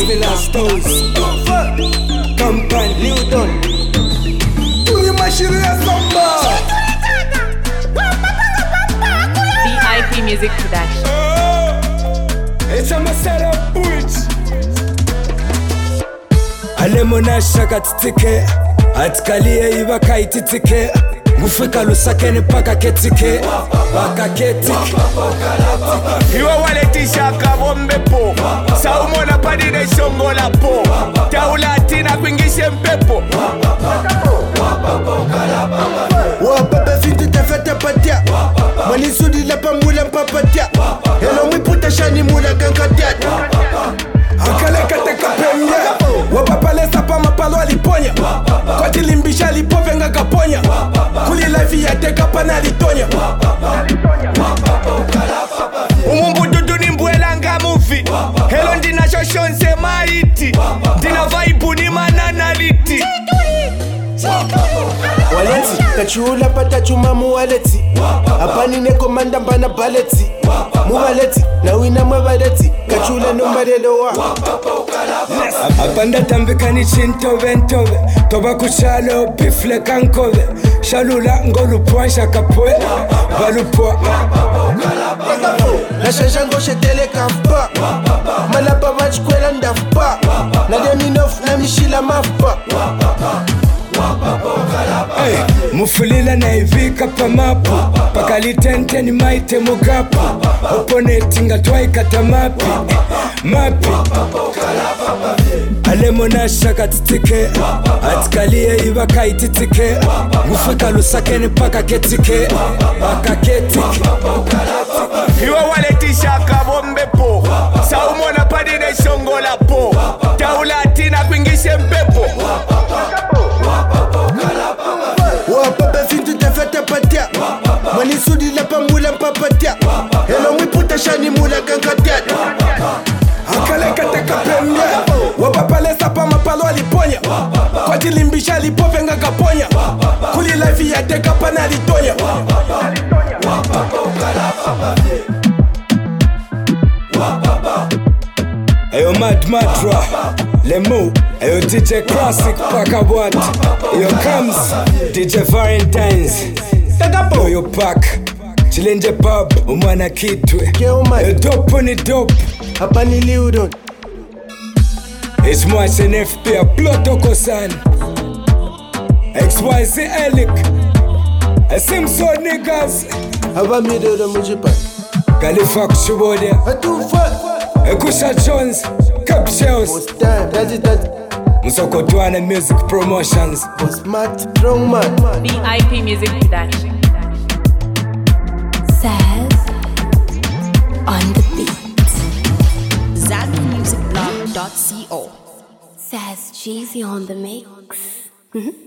Villa Stones Campagne Liudon Tuli mashiri ya samba VIP Music Production. It's a masala butch Alemona shaka titike Atikalie iba kaititike Ngufika lusakene paka ketike Paka ketike Iwa waletisha kabombepo Saumona padine shongola po Taulatina kuingishe mpepo Wapapa fintu tafata patia Manisudi lapa mula mpapatia Hello mwiputa shani mula kankatia Akale kateka pemye Wapapa lesa pa mapalo aliponya Kwa jilimbisha lipovenga kaponya Kuli life ya teka pana litonya Umumbu dudu ni mbwelanga movie Hello ndina shoshonse maiti Dina vaibu ni mananaliti Waleti, kachula pata chuma muwaleti Apani neko manda mbana baleti Muwaleti, na wina mwabaleti Kachula numbarelo wa Apanda tambika ni chintove ntove Toba kuchalo bifle kankove Shalula ngolupwa shakapwe Balupwa Na shashango shetele kampa Malapa wachikwela ndafpa Na deminof na mishila mafpa Hey, mufulila na ivika pa mapu Pakalitente ni maite mugapu Opponenti nga twaikata mapi Mapi Alemona shaka titike Atikalie iba kaititike Ngufika lusakene paka ketike Paka ketike Iwa waletisha kabombepo Saumona padine shongola po Taulatina kuingishe mpepo Wapapa fintu tafata patia Manisudi lapa mula mpapatia Hello mwiputa shani mula kankatia Akale kateka pemye Wapapa lesa pa mapalo aliponya Kwa jilimbisha lipovenga kaponya Kuli life ya teka pana litonya Ayo Mad Matra Lemo Ayo DJ Classic Paka What Ayo Comes DJ Valentines Ayo Pack Chilenje Pub Umwana Kitwe Ayo Dope ni Dope Apani Liudon It's March and FP Upload Okosan XYZ Elik Simpson niggas Aba midodo mujipa Khalifa Kushibode Atufa Ekusha Jones Cup Shells Post time That's Musokotwana Music Promotions Smart Strong Man VIP Music Production. Says on the beat. ZazuMusicBlog.co. Says Cheesy on the mix.